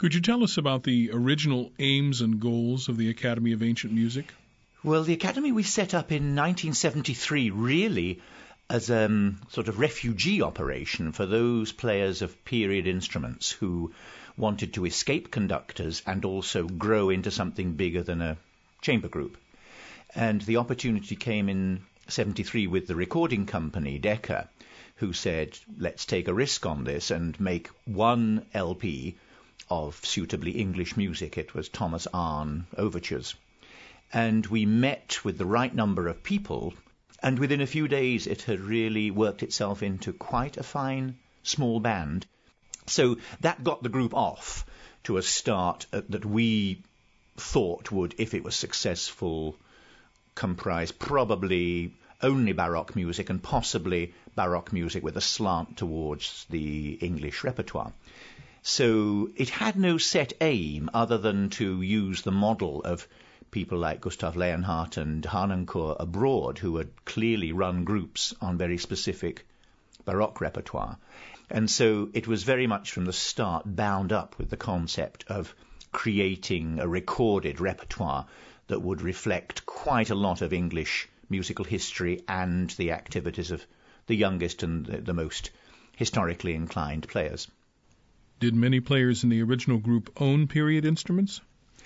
Could you tell us about the original aims and goals of the Academy of Ancient Music? Well, the Academy we set up in 1973 really as a sort of refugee operation for those players of period instruments who wanted to escape conductors and also grow into something bigger than a chamber group. And the opportunity came in 73 with the recording company, Decca, who said, let's take a risk on this and make one LP of suitably English music. It was Thomas Arne overtures. And we met with the right number of people, and within a few days it had really worked itself into quite a fine small band. So that got the group off to a start that we thought would, if it was successful, comprise probably only Baroque music and possibly Baroque music with a slant towards the English repertoire. So it had no set aim other than to use the model of people like Gustav Leonhardt and Harnoncourt abroad, who had clearly run groups on very specific Baroque repertoire. And so it was very much from the start bound up with the concept of creating a recorded repertoire that would reflect quite a lot of English musical history and the activities of the youngest and the most historically inclined players. Did many players in the original group own period instruments?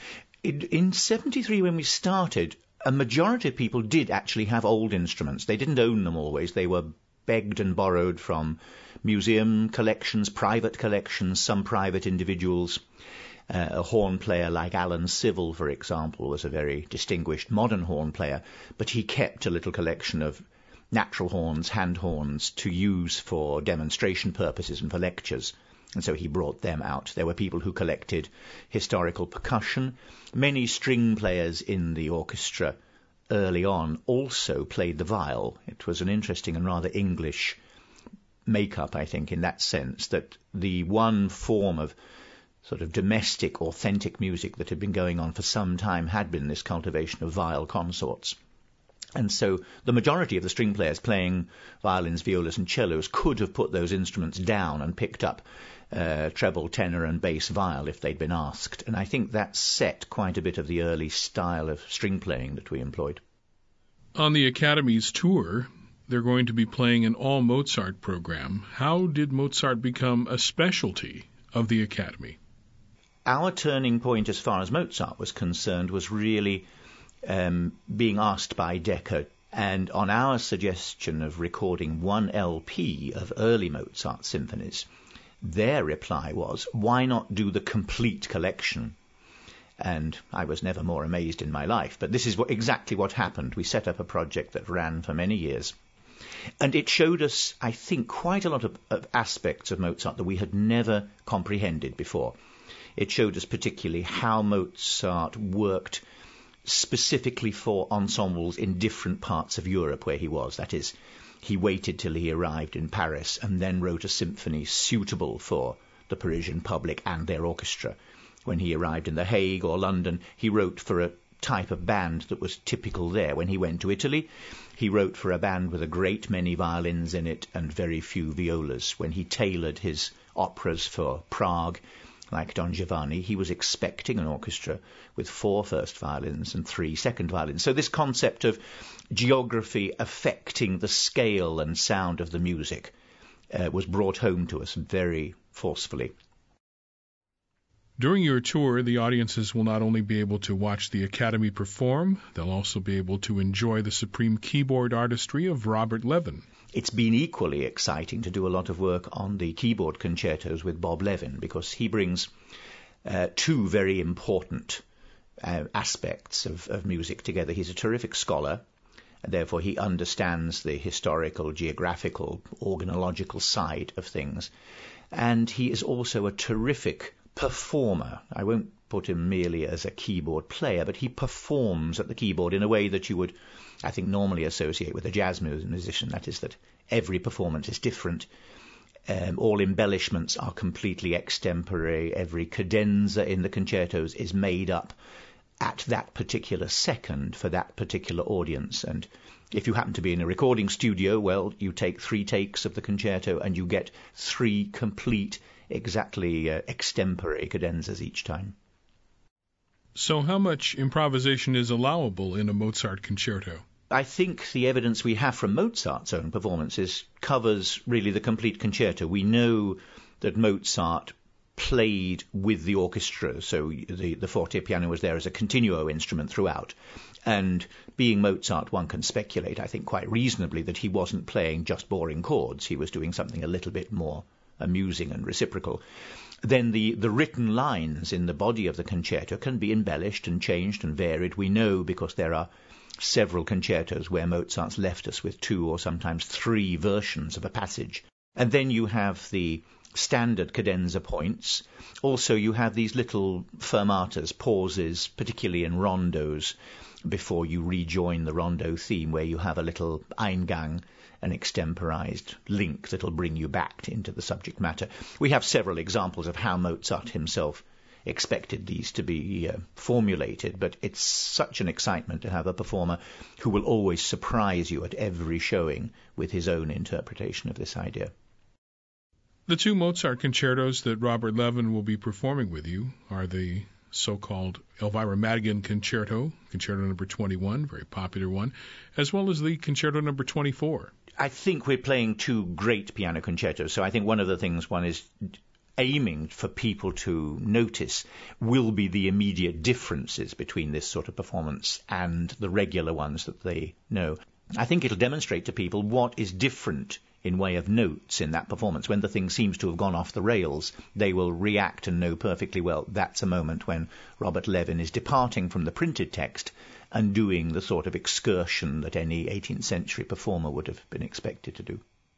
In 73, when we started, a majority of people did actually have old instruments. They didn't own them always. They were begged and borrowed from museum collections, private collections, some private individuals. A horn player like Alan Civil, for example, was a very distinguished modern horn player, but he kept a little collection of natural horns, hand horns, to use for demonstration purposes and for lectures. And so he brought them out. There were people who collected historical percussion. Many string players in the orchestra early on also played the viol. It was an interesting and rather English make-up, I think, in that sense, that the one form of sort of domestic, authentic music that had been going on for some time had been this cultivation of viol consorts. And so the majority of the string players playing violins, violas and cellos could have put those instruments down and picked up treble, tenor and bass viol if they'd been asked. And I think that set quite a bit of the early style of string playing that we employed. On the Academy's tour, they're going to be playing an all-Mozart program. How did Mozart become a specialty of the Academy? Our turning point as far as Mozart was concerned was really being asked by Decca, and on our suggestion of recording one LP of early Mozart symphonies, their reply was, why not do the complete collection? And I was never more amazed in my life, but this is exactly what happened. We set up a project that ran for many years, and it showed us, I think, quite a lot of aspects of Mozart that we had never comprehended before. It showed us particularly how Mozart worked specifically for ensembles in different parts of Europe where he was. That is, he waited till he arrived in Paris and then wrote a symphony suitable for the Parisian public and their orchestra. When he arrived in The Hague or London, he wrote for a type of band that was typical there. When he went to Italy, he wrote for a band with a great many violins in it and very few violas. When he tailored his operas for Prague, like Don Giovanni, he was expecting an orchestra with 4 first violins and 3 second violins. So this concept of geography affecting the scale and sound of the music was brought home to us very forcefully. During your tour, the audiences will not only be able to watch the Academy perform, they'll also be able to enjoy the supreme keyboard artistry of Robert Levin. It's been equally exciting to do a lot of work on the keyboard concertos with Bob Levin, because he brings 2 very important aspects of music together. He's a terrific scholar, and therefore he understands the historical, geographical, organological side of things. And he is also a terrific performer. I won't put him merely as a keyboard player, but he performs at the keyboard in a way that you would, I think, normally associate with a jazz musician. That is, that every performance is different. All embellishments are completely extempore. Every cadenza in the concertos is made up at that particular second for that particular audience. And if you happen to be in a recording studio, well, you take 3 takes of the concerto and you get 3 complete exactly extempore cadenzas each time. So how much improvisation is allowable in a Mozart concerto? I think the evidence we have from Mozart's own performances covers really the complete concerto. We know that Mozart played with the orchestra, so the forte piano was there as a continuo instrument throughout. And being Mozart, one can speculate, I think quite reasonably, that he wasn't playing just boring chords. He was doing something a little bit more amusing and reciprocal. Then the written lines in the body of the concerto can be embellished and changed and varied. We know because there are several concertos where Mozart's left us with 2 or sometimes 3 versions of a passage. And then you have the standard cadenza points. Also, you have these little fermatas, pauses, particularly in rondos, before you rejoin the rondo theme, where you have a little Eingang, an extemporized link that'll bring you back into the subject matter. We have several examples of how Mozart himself expected these to be formulated, but it's such an excitement to have a performer who will always surprise you at every showing with his own interpretation of this idea. The 2 Mozart concertos that Robert Levin will be performing with you are the so-called Elvira Madigan Concerto, Concerto number 21, very popular one, as well as the Concerto number 24. I think we're playing 2 great piano concertos, so I think one of the things one is aiming for people to notice will be the immediate differences between this sort of performance and the regular ones that they know. I think it'll demonstrate to people what is different in way of notes in that performance. When the thing seems to have gone off the rails, they will react and know perfectly well that's a moment when Robert Levin is departing from the printed text and doing the sort of excursion that any 18th century performer would have been expected to do.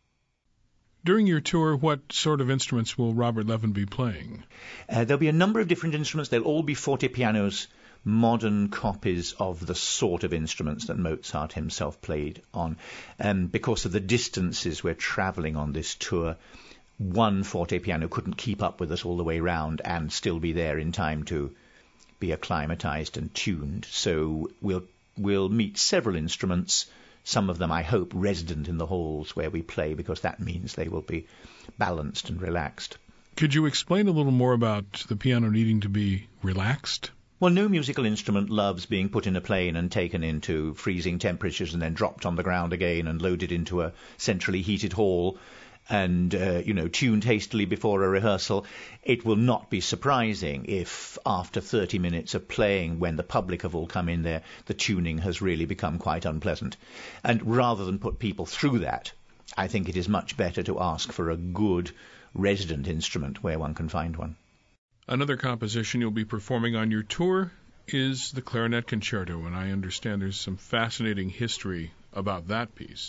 During your tour, what sort of instruments will Robert Levin be playing? There'll be a number of different instruments. They'll all be forte pianos, modern copies of the sort of instruments that Mozart himself played on. Because of the distances we're travelling on this tour, one forte piano couldn't keep up with us all the way round and still be there in time to be acclimatized and tuned. So we'll meet several instruments, some of them, I hope, resident in the halls where we play, because that means they will be balanced and relaxed. Could you explain a little more about the piano needing to be relaxed? Well, no musical instrument loves being put in a plane and taken into freezing temperatures and then dropped on the ground again and loaded into a centrally heated hall and, tuned hastily before a rehearsal. It will not be surprising if after 30 minutes of playing, when the public have all come in there, the tuning has really become quite unpleasant. And rather than put people through that, I think it is much better to ask for a good resident instrument where one can find one. Another composition you'll be performing on your tour is the Clarinet Concerto, and I understand there's some fascinating history about that piece.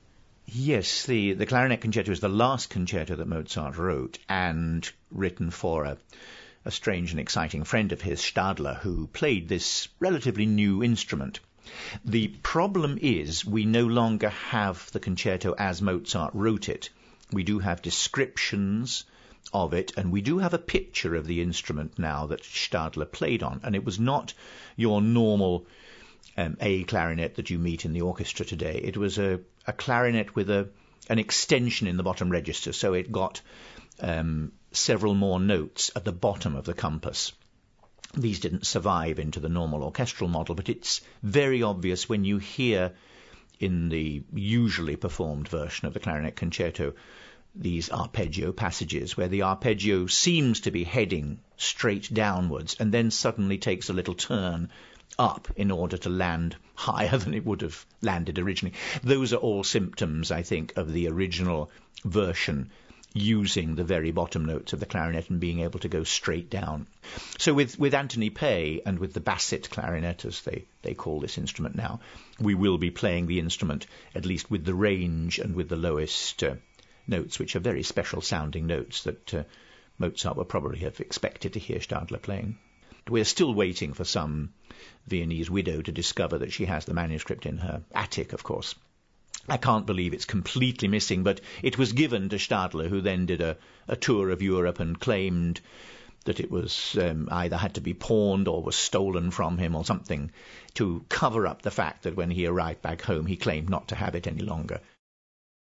Yes, the Clarinet Concerto is the last concerto that Mozart wrote, and written for a strange and exciting friend of his, Stadler, who played this relatively new instrument. The problem is we no longer have the concerto as Mozart wrote it. We do have descriptions of it, and we do have a picture of the instrument now that Stadler played on, and it was not your normal A clarinet that you meet in the orchestra today. It was a clarinet with an extension in the bottom register, so it got several more notes at the bottom of the compass. These didn't survive into the normal orchestral model, but it's very obvious when you hear in the usually performed version of the Clarinet Concerto these arpeggio passages where the arpeggio seems to be heading straight downwards and then suddenly takes a little turn up in order to land higher than it would have landed originally. Those are all symptoms, I think, of the original version using the very bottom notes of the clarinet and being able to go straight down. So with Anthony Pay and with the Bassett clarinet, as they call this instrument now, we will be playing the instrument at least with the range and with the lowest notes, which are very special sounding notes that Mozart would probably have expected to hear Stadler playing. We're still waiting for some Viennese widow to discover that she has the manuscript in her attic, of course. I can't believe it's completely missing, but it was given to Stadler, who then did a tour of Europe and claimed that it was either had to be pawned or was stolen from him or something, to cover up the fact that when he arrived back home he claimed not to have it any longer.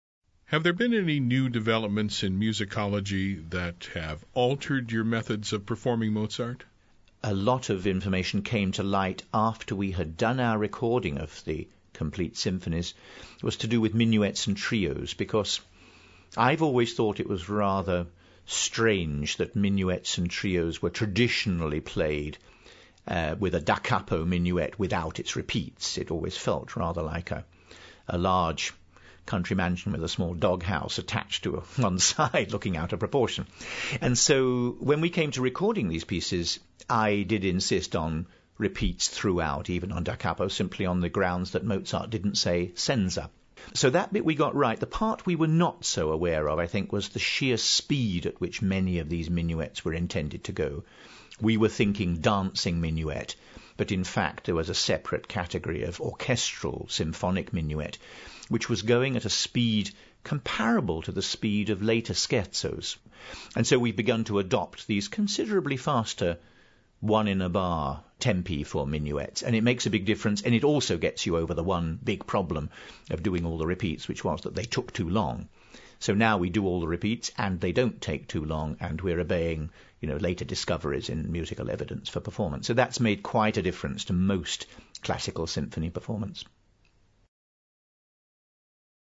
Have there been any new developments in musicology that have altered your methods of performing Mozart? A lot of information came to light after we had done our recording of the complete symphonies. It was to do with minuets and trios, because I've always thought it was rather strange that minuets and trios were traditionally played with a da capo minuet without its repeats. It always felt rather like a large country mansion with a small doghouse attached to one side looking out of proportion. And so when we came to recording these pieces, I did insist on repeats throughout, even on da capo, simply on the grounds that Mozart didn't say senza. So that bit we got right. The part we were not so aware of, I think, was the sheer speed at which many of these minuets were intended to go. We were thinking dancing minuet, but in fact there was a separate category of orchestral symphonic minuet, which was going at a speed comparable to the speed of later scherzos. And so we've begun to adopt these considerably faster one-in-a-bar tempi for minuets, and it makes a big difference, and it also gets you over the one big problem of doing all the repeats, which was that they took too long. So now we do all the repeats, and they don't take too long, and we're obeying, later discoveries in musical evidence for performance. So that's made quite a difference to most classical symphony performance.